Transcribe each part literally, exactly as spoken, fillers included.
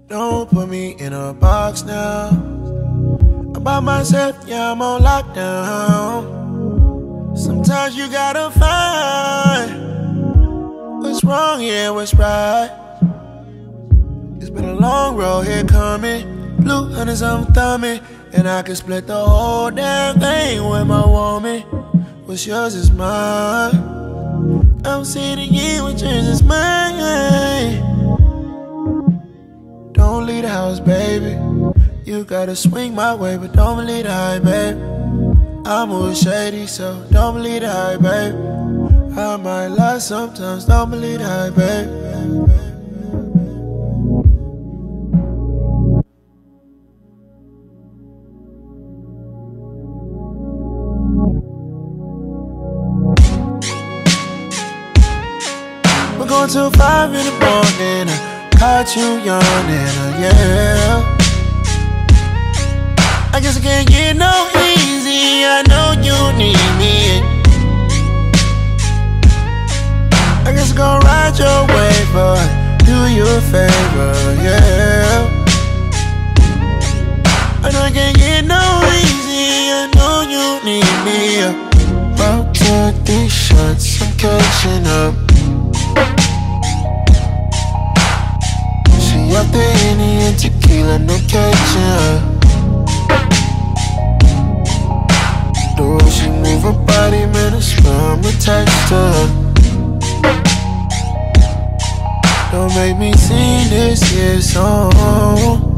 Don't put me in a box now. I'm by myself, yeah, I'm on lockdown. Sometimes you gotta find what's wrong, yeah, what's right. It's been a long road here coming. Blue hunters, I'm thumbing, and I can split the whole damn thing with my woman. What's yours is mine. I'm sitting in with yours is mine. Don't leave the house, baby. You gotta swing my way, but don't believe the hype, baby. I'm always shady, so don't believe the hype, baby. I might lie sometimes, don't believe the hype, baby. We're going till five in the morning. I caught you yawning, uh, yeah. I guess I can't get no easy. I know you need me. I guess I'm gonna ride your wave, but do you a favor, yeah. I know I can't get no easy. I know you need me. About to these shots, I'm catching up. Up the Henny and tequila, no catching her. The way she move her body, man, I swear I'm attached to her. Don't make me sing this here song,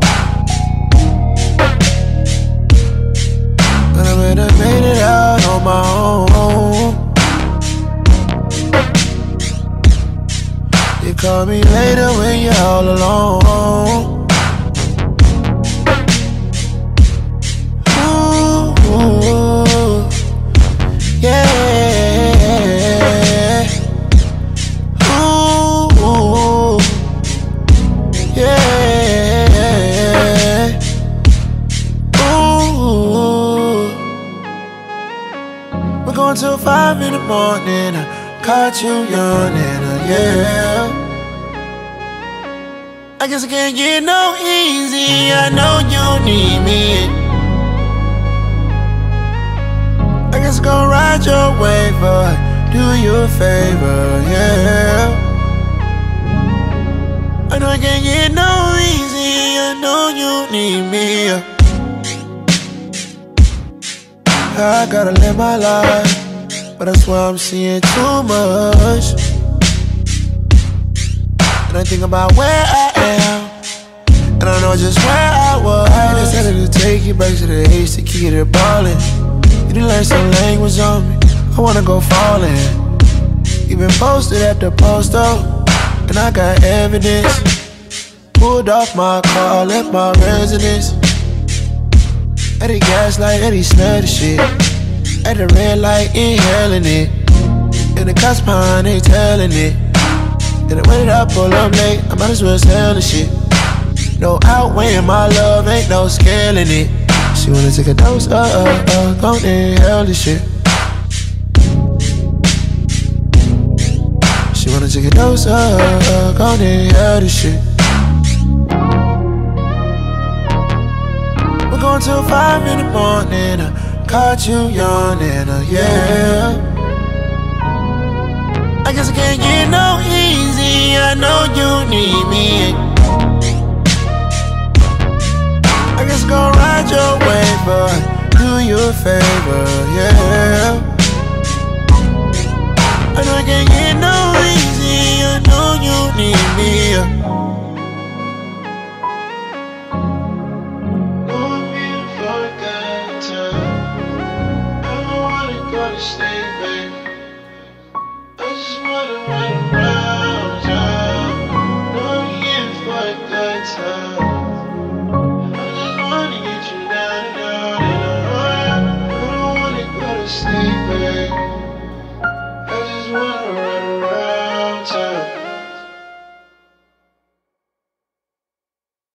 but I bet I made it out on my own. You call me later when you're all alone. Ooh, ooh, yeah. Ooh, ooh, yeah. Ooh. We're going till five in the morning. I caught you yawning, uh, yeah. I guess I can't get no easy. I know you need me. I guess I'm gonna ride your wave, but do you a favor, yeah. I know I can't get no easy. I know you need me. I gotta live my life, but I swear I'm seeing too much. And I think about where I am, and I know just where I was. I decided to take you back to the H to keep it ballin'. You done learn some language on me, I wanna go fallin'. You been posted at the post up, and I got evidence. Pulled off my car, left my residence. At the gas light, at the smell the shit. At the red light, inhaling it. And the cops behind, they telling it. And the way that I pull up late, I might as well sell the shit. No outweighing my love, ain't no scaling it. She wanna take a dose, uh, uh, uh, gon' inhale the shit. She wanna take a dose, uh, uh, gon' inhale the shit. We're going till five in the morning. I caught you yawning, uh, yeah. I guess I can't get no easy. I know you need me. I guess I'm gonna ride your wave, but do you a favor, yeah. I know I can't get no easy. I know you need me. Don't be a forgotten. I don't wanna go to sleep.